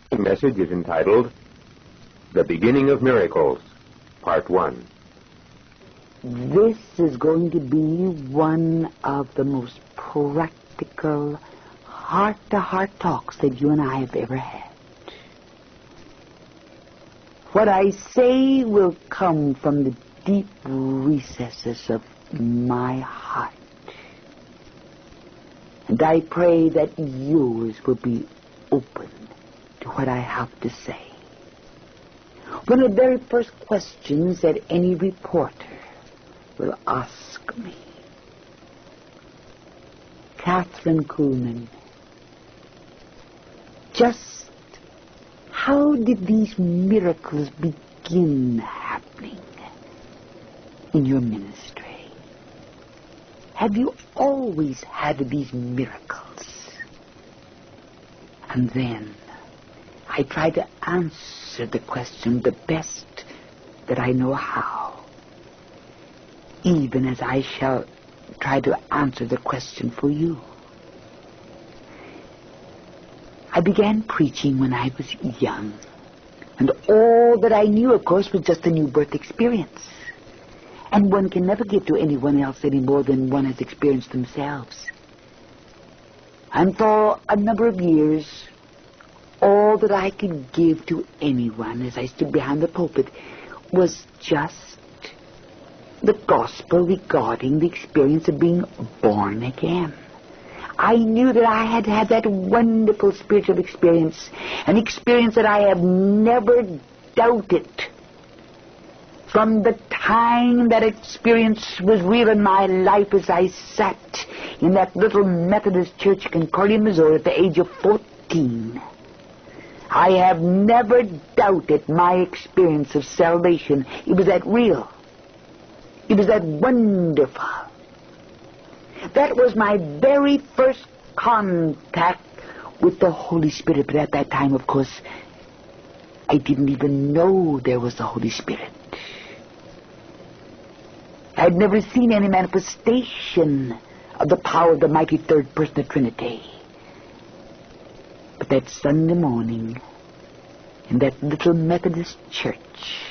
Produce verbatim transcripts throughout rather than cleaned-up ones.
Message is entitled, The Beginning of Miracles, Part one. This is going to be one of the most practical, heart-to-heart talks that you and I have ever had. What I say will come from the deep recesses of my heart. And I pray that yours will be open to what I have to say. One of the very first questions that any reporter will ask me, Kathryn Kuhlman, just how did these miracles begin happening in your ministry? Have you always had these miracles? And then I try to answer the question the best that I know how, even as I shall try to answer the question for you. I began preaching when I was young, and all that I knew, of course, was just a new birth experience. And one can never give to anyone else any more than one has experienced themselves. And for a number of years, all that I could give to anyone as I stood behind the pulpit was just the gospel regarding the experience of being born again. I knew that I had had that wonderful spiritual experience, an experience that I have never doubted. From the time that experience was real in my life as I sat in that little Methodist church in Concordia, Missouri at the age of fourteen, I have never doubted my experience of salvation. It was that real. It was that wonderful. That was my very first contact with the Holy Spirit. But at that time, of course, I didn't even know there was the Holy Spirit. I'd never seen any manifestation of the power of the mighty third person of the Trinity. But that Sunday morning, in that little Methodist church,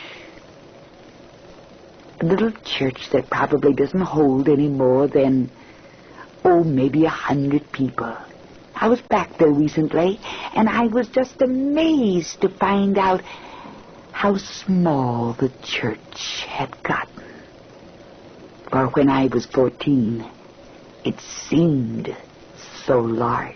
a little church that probably doesn't hold any more than, oh, maybe a hundred people. I was back there recently, and I was just amazed to find out how small the church had gotten. For when I was fourteen, it seemed so large.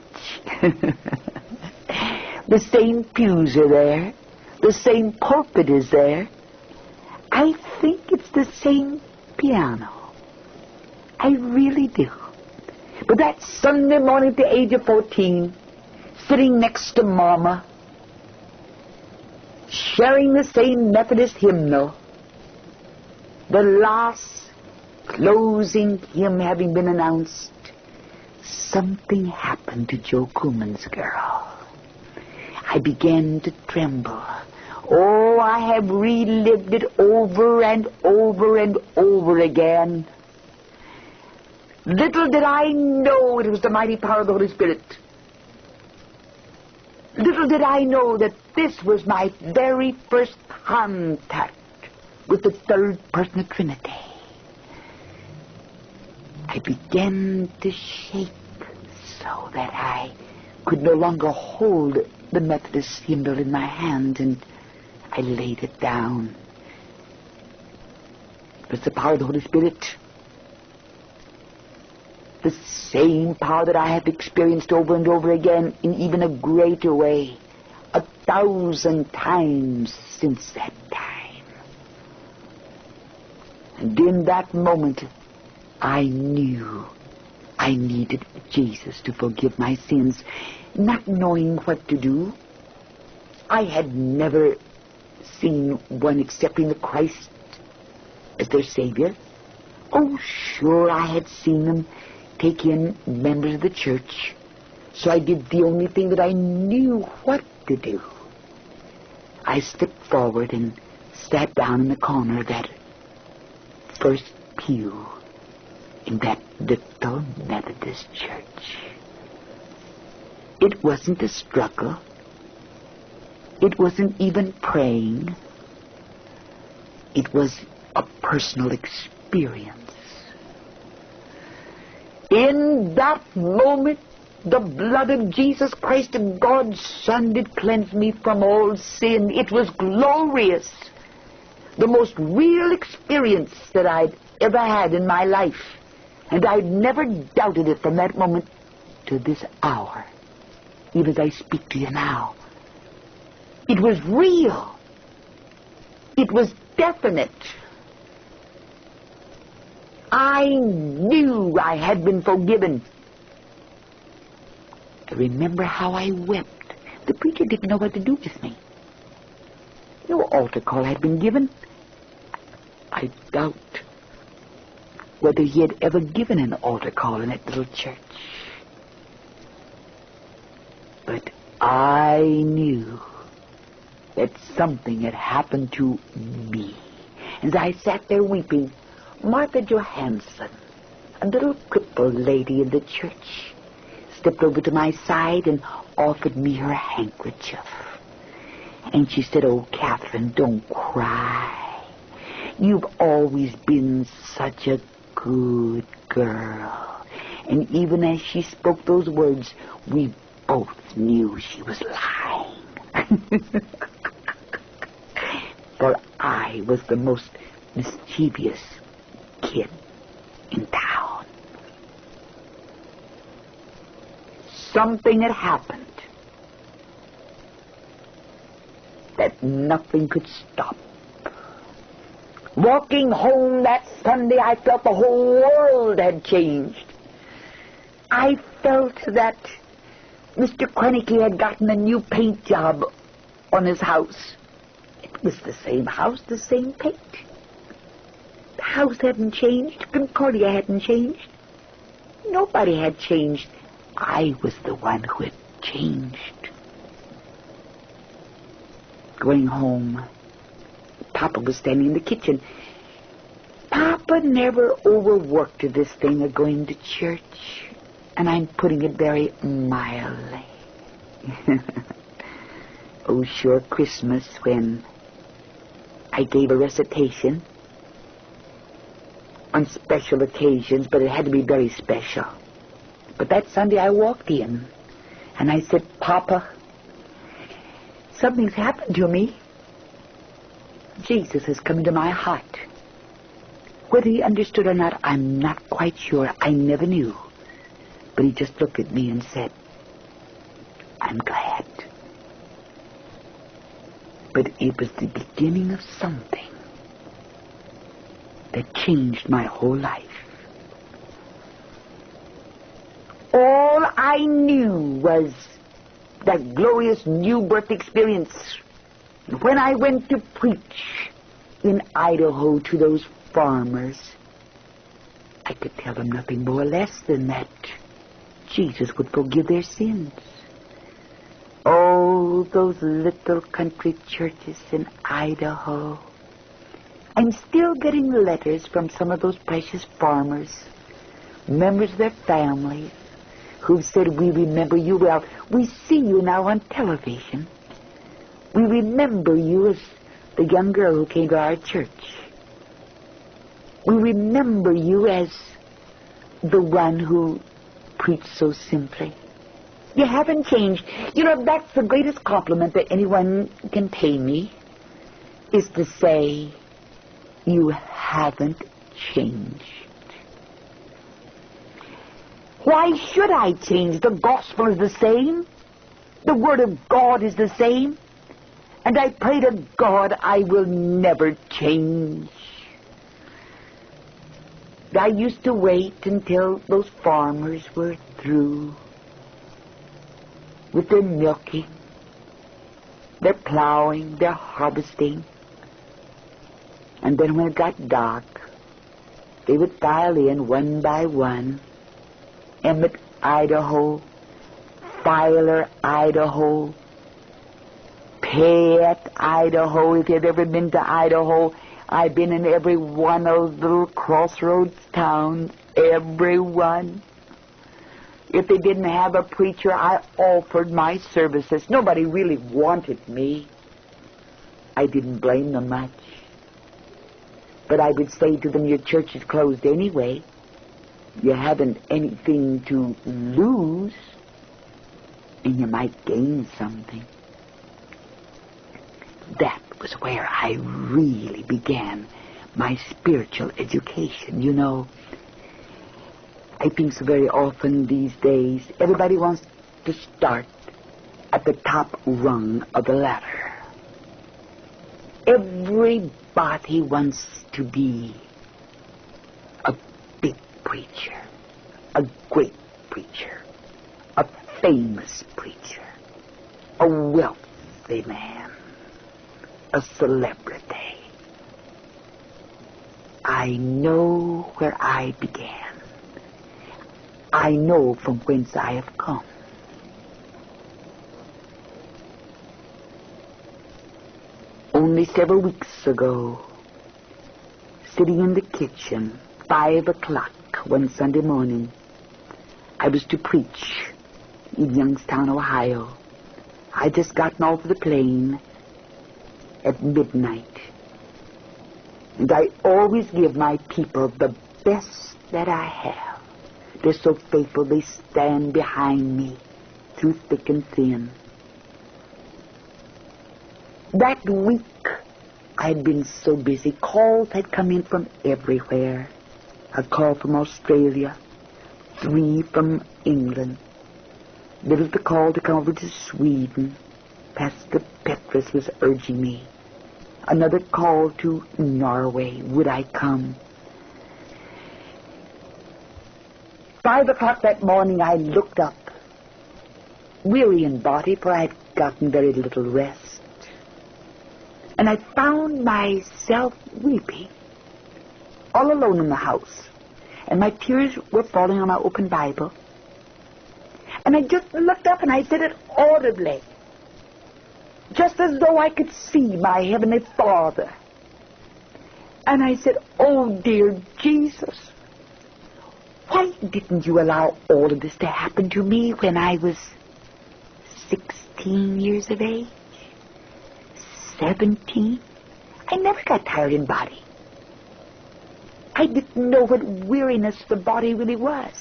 The same pews are there. The same pulpit is there. I think it's the same piano. I really do. But that Sunday morning at the age of fourteen, sitting next to Mama, sharing the same Methodist hymnal, the last closing hymn having been announced, something happened to Joe Kuhlman's girl. I began to tremble. Oh, I have relived it over and over and over again. Little did I know it was the mighty power of the Holy Spirit. Little did I know that this was my very first contact with the third person of the Trinity. I began to shake so that I could no longer hold the Methodist hymnal in my hand, and I laid it down. It was the power of the Holy Spirit. The same power that I have experienced over and over again in even a greater way, a thousand times since that time. And in that moment, I knew I needed Jesus to forgive my sins, not knowing what to do. I had never seen one accepting the Christ as their Savior. Oh, sure, I had seen them take in members of the church, so I did the only thing that I knew what to do. I stepped forward and sat down in the corner of that first pew in that little Methodist church. It wasn't a struggle. It wasn't even praying. It was a personal experience. In that moment, the blood of Jesus Christ, God's Son, did cleanse me from all sin. It was glorious. The most real experience that I'd ever had in my life. And I'd never doubted it from that moment to this hour, even as I speak to you now. It was real. It was definite. I knew I had been forgiven. I remember how I wept. The preacher didn't know what to do with me. No altar call had been given. I doubt whether he had ever given an altar call in that little church. But I knew that something had happened to me. As I sat there weeping, Martha Johansson, a little crippled lady in the church, stepped over to my side and offered me her handkerchief. And she said, "Oh, Catherine, don't cry. You've always been such a good girl." And even as she spoke those words, we both knew she was lying. For I was the most mischievous kid in town. Something had happened that nothing could stop. Walking home that Sunday, I felt the whole world had changed. I felt that Mister Krenicky had gotten a new paint job on his house. It was the same house, the same paint. The house hadn't changed. Concordia hadn't changed. Nobody had changed. I was the one who had changed. Going home, Papa was standing in the kitchen. Papa never overworked this thing of going to church, and I'm putting it very mildly. Oh, sure, Christmas, when I gave a recitation on special occasions, but it had to be very special. But that Sunday I walked in, and I said, "Papa, something's happened to me. Jesus has come into my heart." Whether he understood or not, I'm not quite sure. I never knew. But he just looked at me and said, "I'm glad." But it was the beginning of something that changed my whole life. All I knew was that glorious new birth experience. When I went to preach in Idaho to those farmers, I could tell them nothing more or less than that Jesus would forgive their sins. Oh, those little country churches in Idaho. I'm still getting letters from some of those precious farmers, members of their families, who've said, "We remember you well. We see you now on television. We remember you as the young girl who came to our church. We remember you as the one who preached so simply. You haven't changed." You know, that's the greatest compliment that anyone can pay me, is to say, "You haven't changed." Why should I change? The gospel is the same. The word of God is the same. And I pray to God I will never change. I used to wait until those farmers were through with their milking, their plowing, their harvesting. And then when it got dark, they would file in one by one. Emmett, Idaho, Filer, Idaho, Payette, Idaho. If you've ever been to Idaho, I've been in every one of those little crossroads towns, every one. If they didn't have a preacher, I offered my services. Nobody really wanted me. I didn't blame them much. But I would say to them, your church is closed anyway. You haven't anything to lose, and you might gain something. That was where I really began my spiritual education, you know. I think so very often these days, everybody wants to start at the top rung of the ladder. Everybody wants to be a big preacher, a great preacher, a famous preacher, a wealthy man, a celebrity. I know where I began. I know from whence I have come. Only several weeks ago, sitting in the kitchen, five o'clock one Sunday morning, I was to preach in Youngstown, Ohio. I'd just gotten off the plane at midnight. And I always give my people the best that I have. They're so faithful, they stand behind me through thick and thin. That week, I'd been so busy. Calls had come in from everywhere. A call from Australia, three from England. There was the call to come over to Sweden. Pastor Petrus was urging me. Another call to Norway. Would I come? Five o'clock that morning, I looked up, weary in body, for I had gotten very little rest. And I found myself weeping, all alone in the house. And my tears were falling on my open Bible. And I just looked up and I said it audibly, just as though I could see my Heavenly Father. And I said, oh, dear Jesus, why didn't you allow all of this to happen to me when I was sixteen years of age? seventeen? I never got tired in body. I didn't know what weariness the body really was.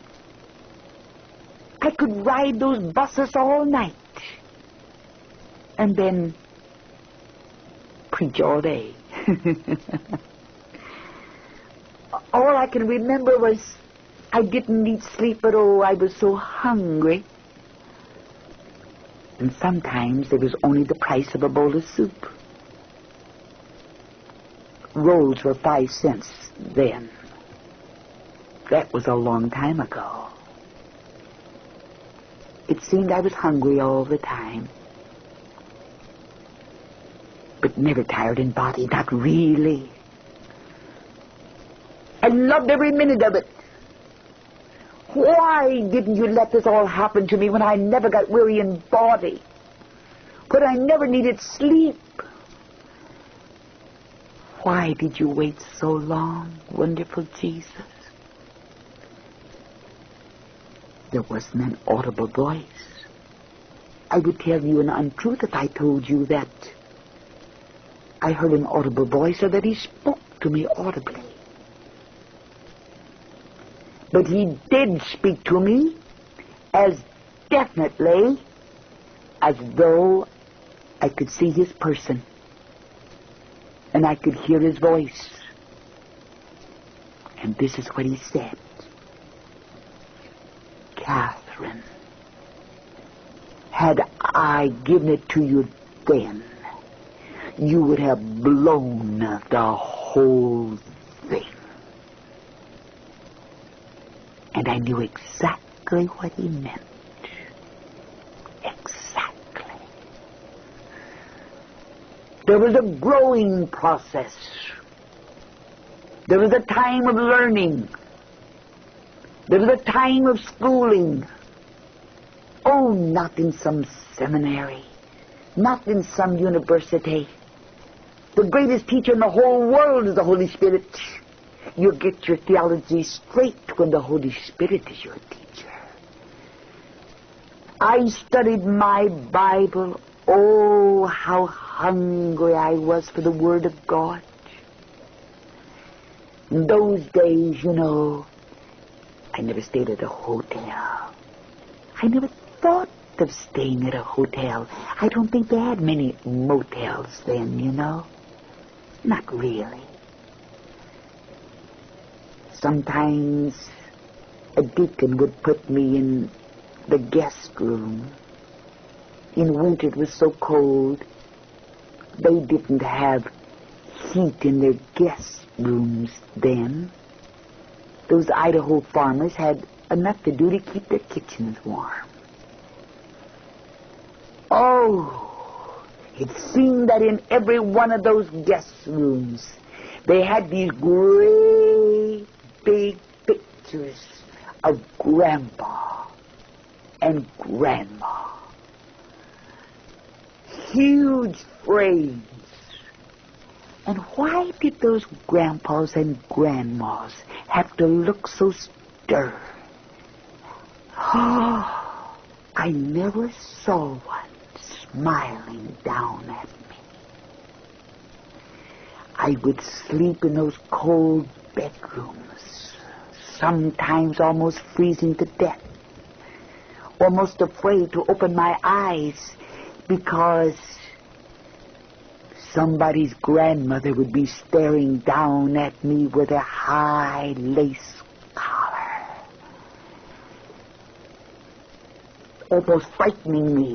I could ride those buses all night and then preach all day. All I can remember was I didn't need sleep at all. I was so hungry. And sometimes there was only the price of a bowl of soup. Rolls were five cents then. That was a long time ago. It seemed I was hungry all the time. But never tired in body, not really. I loved every minute of it. Why didn't you let this all happen to me when I never got weary in body? When I never needed sleep? Why did you wait so long, wonderful Jesus? There wasn't an audible voice. I would tell you an untruth if I told you that I heard an audible voice or that he spoke to me audibly. But he did speak to me as definitely as though I could see his person and I could hear his voice. And this is what he said. Catherine, had I given it to you then, you would have blown the whole thing. And I knew exactly what he meant. Exactly. There was a growing process. There was a time of learning. There was a time of schooling. Oh, not in some seminary. Not in some university. The greatest teacher in the whole world is the Holy Spirit. You get your theology straight when the Holy Spirit is your teacher. I studied my Bible. Oh, how hungry I was for the Word of God. In those days, you know, I never stayed at a hotel. I never thought of staying at a hotel. I don't think they had many motels then, you know. Not really. Sometimes a deacon would put me in the guest room. In winter it was so cold, they didn't have heat in their guest rooms then. Those Idaho farmers had enough to do to keep their kitchens warm. Oh, it seemed that in every one of those guest rooms they had these great big pictures of Grandpa and Grandma. Huge frames. And why did those grandpas and grandmas have to look so stern? Oh, I never saw one smiling down at me. I would sleep in those cold bedrooms, sometimes almost freezing to death, almost afraid to open my eyes because somebody's grandmother would be staring down at me with a high lace collar, almost frightening me.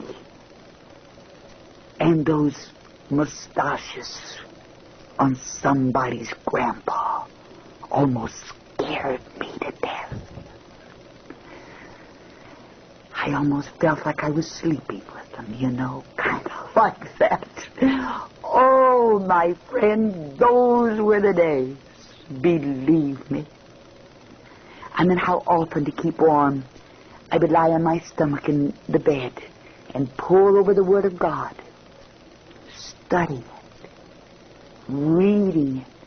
And those mustaches on somebody's grandpa almost scared me to death. I almost felt like I was sleeping with them, you know, kind of like that. Oh, my friend, those were the days. Believe me. And then how often, to keep warm, I would lie on my stomach in the bed and pore over the Word of God, studying it, reading it.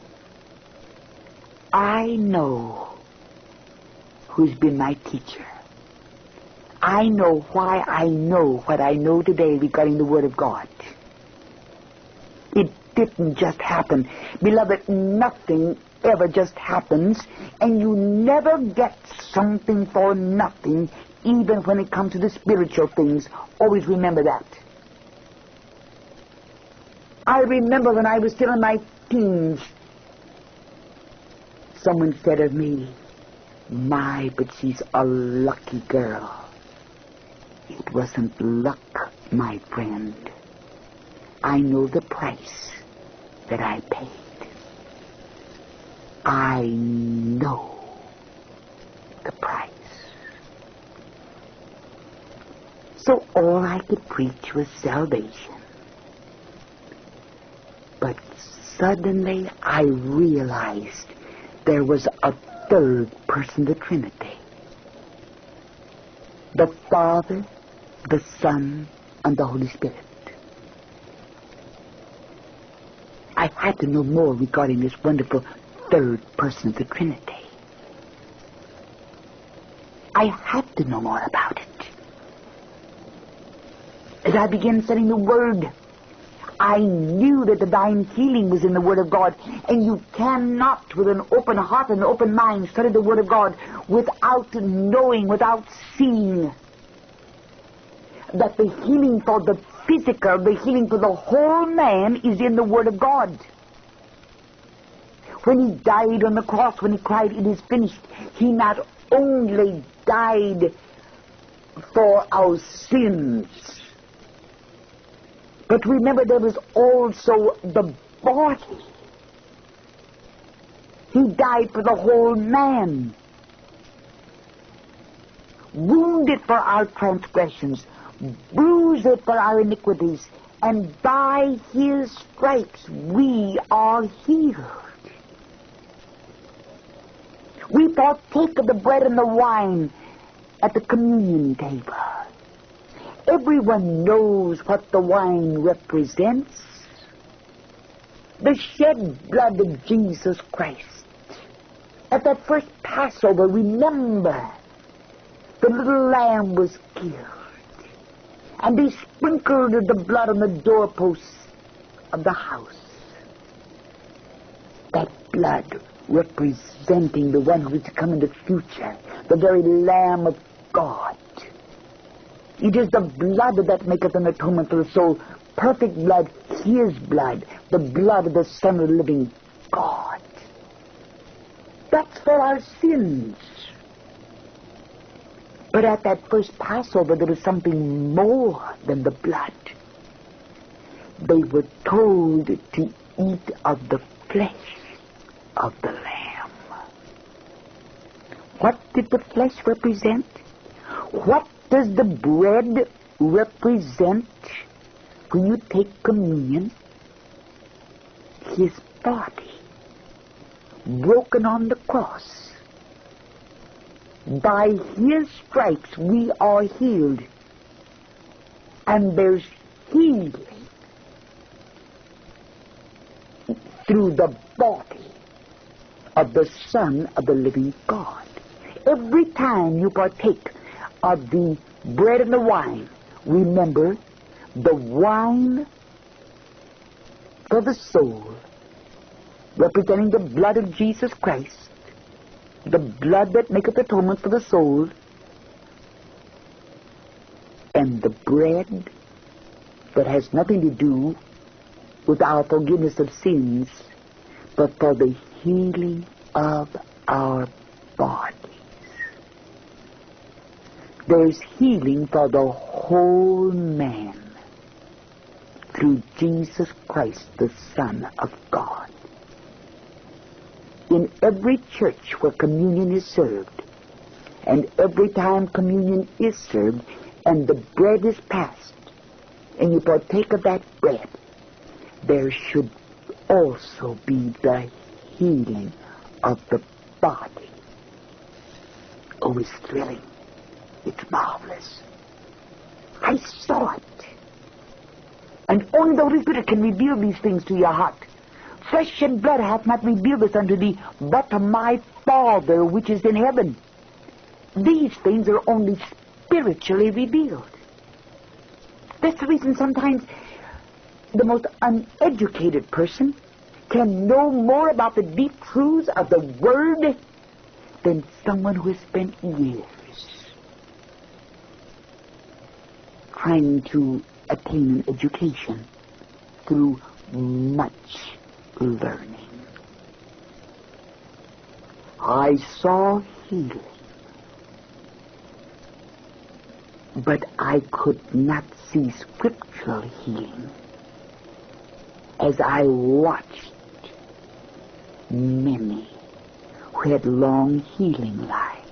I know who's been my teacher. I know why I know what I know today regarding the Word of God. It didn't just happen. Beloved, nothing ever just happens, and you never get something for nothing, even when it comes to the spiritual things. Always remember that. I remember when I was still in my teens, someone said of me, "My, but she's a lucky girl." It wasn't luck, my friend. I know the price that I paid. I know the price. So all I could preach was salvation. But suddenly I realized there was a third person of the Trinity. The Father, the Son, and the Holy Spirit. I had to know more regarding this wonderful third person of the Trinity. I had to know more about it. As I began studying the Word, I knew that divine healing was in the Word of God, and you cannot, with an open heart and an open mind, study the Word of God without knowing, without seeing that the healing for the physical, the healing for the whole man is in the Word of God. When he died on the cross, when he cried, "It is finished," he not only died for our sins, but remember, there was also the body. He died for the whole man. Wounded for our transgressions, bruised for our iniquities, and by his stripes we are healed. We partake of the bread and the wine at the communion table. Everyone knows what the wine represents. The shed blood of Jesus Christ. At that first Passover, remember, the little lamb was killed. and they sprinkled the blood on the doorposts of the house. That blood representing the one who is to come in the future, the very Lamb of God. It is the blood that maketh an atonement for the soul. Perfect blood, his blood, the blood of the Son of the living God. That's for our sins. But at that first Passover, there was something more than the blood. They were told to eat of the flesh of the Lamb. What did the flesh represent? What does the bread represent when you take communion? His body, broken on the cross. By his stripes we are healed. And there's healing through the body of the Son of the living God. Every time you partake of the bread and the wine, remember the wine for the soul, representing the blood of Jesus Christ, the blood that maketh atonement for the soul, and the bread that has nothing to do with our forgiveness of sins, but for the healing of our bodies. There's healing for the whole man through Jesus Christ, the Son of God. In every church where communion is served, and every time communion is served, and the bread is passed, and you partake of that bread, there should also be the healing of the body. Oh, it's thrilling. It's marvelous. I saw it. And only the Holy Spirit can reveal these things to your heart. Flesh and blood hath not revealed this unto thee, but my Father which is in heaven. These things are only spiritually revealed. That's the reason sometimes the most uneducated person can know more about the deep truths of the Word than someone who has spent years trying to attain an education through much learning. I saw healing, but I could not see scriptural healing as I watched many who had long healing lives.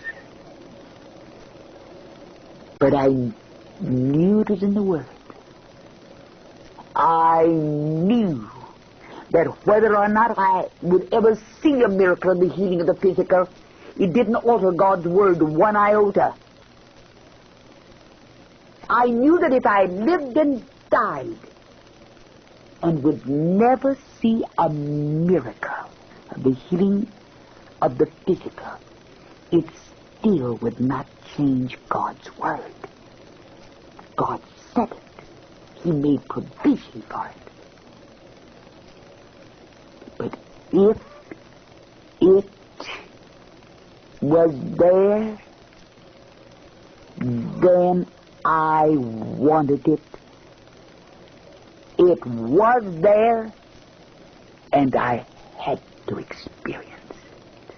But I knew it was in the Word. I knew that whether or not I would ever see a miracle of the healing of the physical, it didn't alter God's Word one iota. I knew that if I lived and died and would never see a miracle of the healing of the physical, it still would not change God's Word. God said it. He made provision for it. But if it was there, then I wanted it. It was there, and I had to experience it.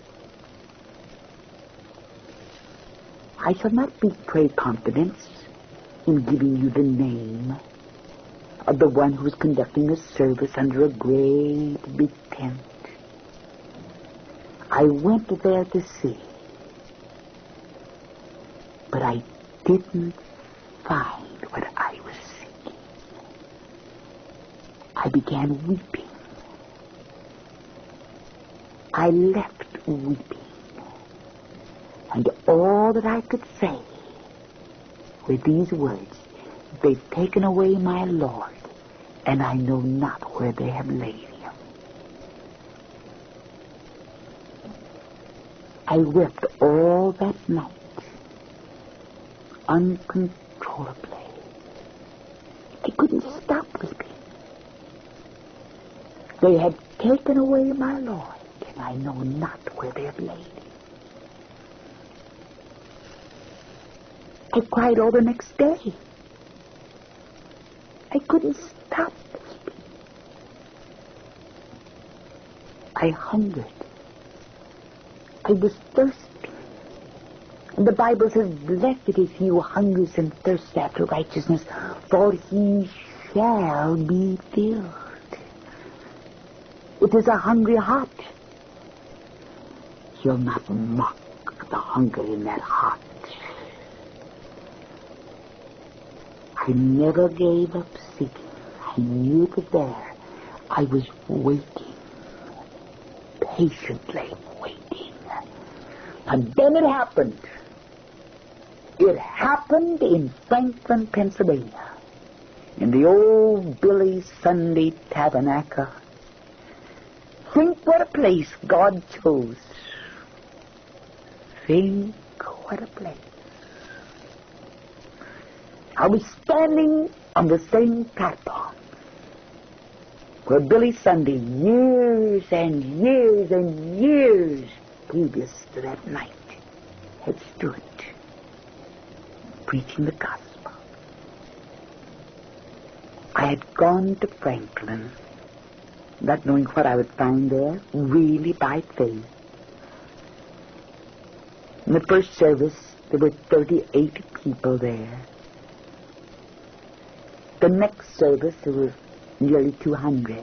I shall not betray confidence in giving you the name of the one who is conducting a service under a great big tent. I went there to see, but I didn't find what I was seeking. I began weeping. I left weeping, and all that I could say with these words, they've taken away my Lord, and I know not where they have laid him. I wept all that night, uncontrollably. I couldn't stop weeping. They had taken away my Lord, and I know not where they have laid him. I cried all the next day. I couldn't stop weeping. I hungered. I was thirsty. And the Bible says, blessed is he who hungers and thirsts after righteousness, for he shall be filled. It is a hungry heart. You'll not mock the hunger in that heart. I never gave up seeking. I knew it was there. I was waiting, patiently waiting. And then it happened. It happened in Franklin, Pennsylvania, in the old Billy Sunday Tabernacle. Think what a place God chose. Think what a place. I was standing on the same platform where Billy Sunday, years and years and years previous to that night, had stood preaching the gospel. I had gone to Franklin, not knowing what I would find there, really by faith. In the first service, there were thirty-eight people there. The next service, there were nearly two hundred.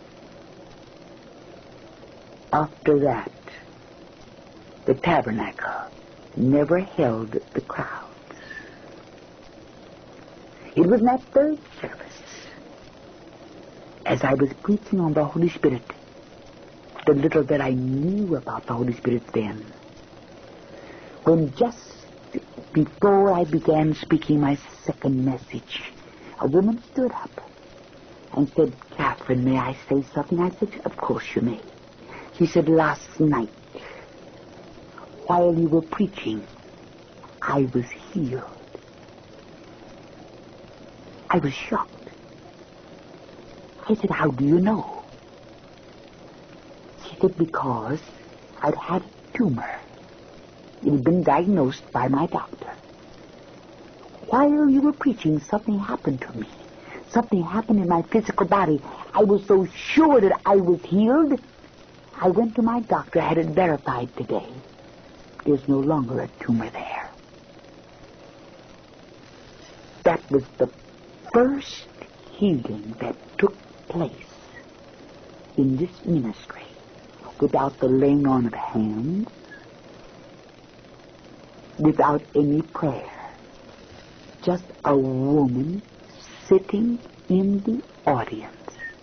After that, the tabernacle never held the crowds. It was in that third service, as I was preaching on the Holy Spirit, the little that I knew about the Holy Spirit then, when just before I began speaking my second message, a woman stood up and said, Catherine, may I say something? I said, of course you may. She said, last night, while you were preaching, I was healed. I was shocked. I said, how do you know? She said, because I'd had a tumor. It had been diagnosed by my doctor. While you were preaching, something happened to me. Something happened in my physical body. I was so sure that I was healed. I went to my doctor, had it verified today. There's no longer a tumor there. That was the first healing that took place in this ministry without the laying on of hands, without any prayer. Just a woman sitting in the audience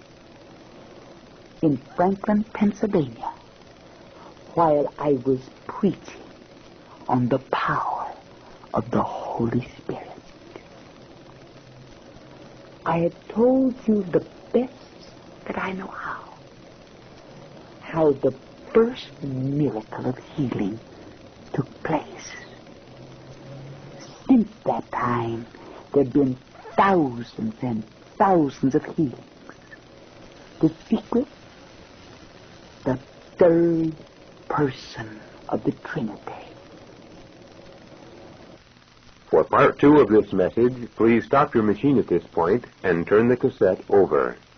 in Franklin, Pennsylvania, while I was preaching on the power of the Holy Spirit. I had told you the best that I know how, how the first miracle of healing took place. Since that time, there have been thousands and thousands of healings. The secret, the third person of the Trinity. For part two of this message, please stop your machine at this point and turn the cassette over.